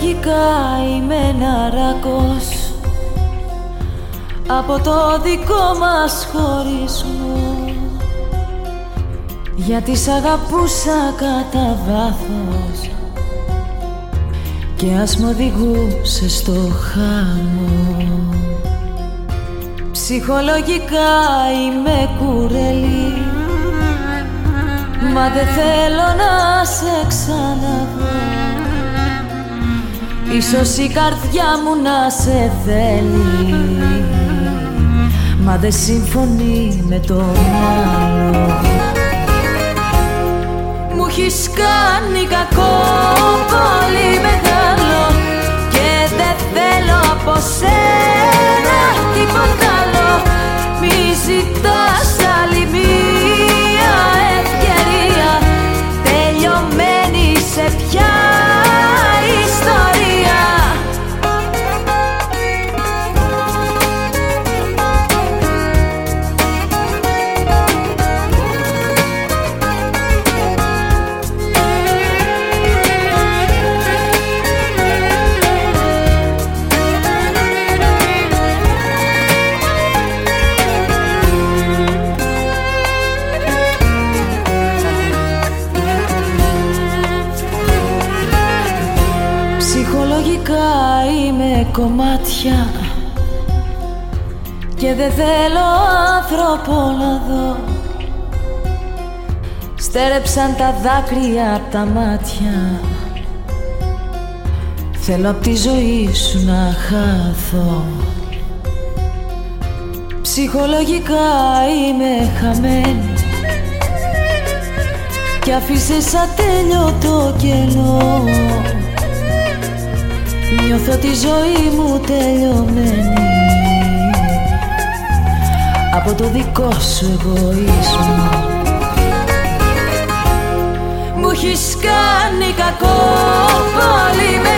Ψυχολογικά είμαι ναράκος από το δικό μας χωρισμό, γιατί σ' αγαπούσα κατά βάθος και ας μ' οδηγούσε στο χάμο. Ψυχολογικά είμαι κουρελή, μα δεν θέλω να σε ξαναδώ. Ίσως η καρδιά μου να σε θέλει, μα δεν συμφωνεί με το μυαλό. Μου έχεις κάνει κακό πολύ μεγάλο και δεν θέλω από σένα τίποτα άλλο. Μη ζητάς άλλη μία ευκαιρία, τελειωμένη σε πια ιστορία. Ψυχολογικά είμαι κομμάτια και δεν θέλω άνθρωπο να δω. Στέρεψαν τα δάκρυα απ' τα μάτια, θέλω απ' τη ζωή σου να χάθω. Ψυχολογικά είμαι χαμένη κι αφήσες ατέλειωτο κενό. Νιώθω τη ζωή μου τελειωμένη από το δικό σου εγωισμό. Μου έχεις κάνει κακό πολύ μεγάλο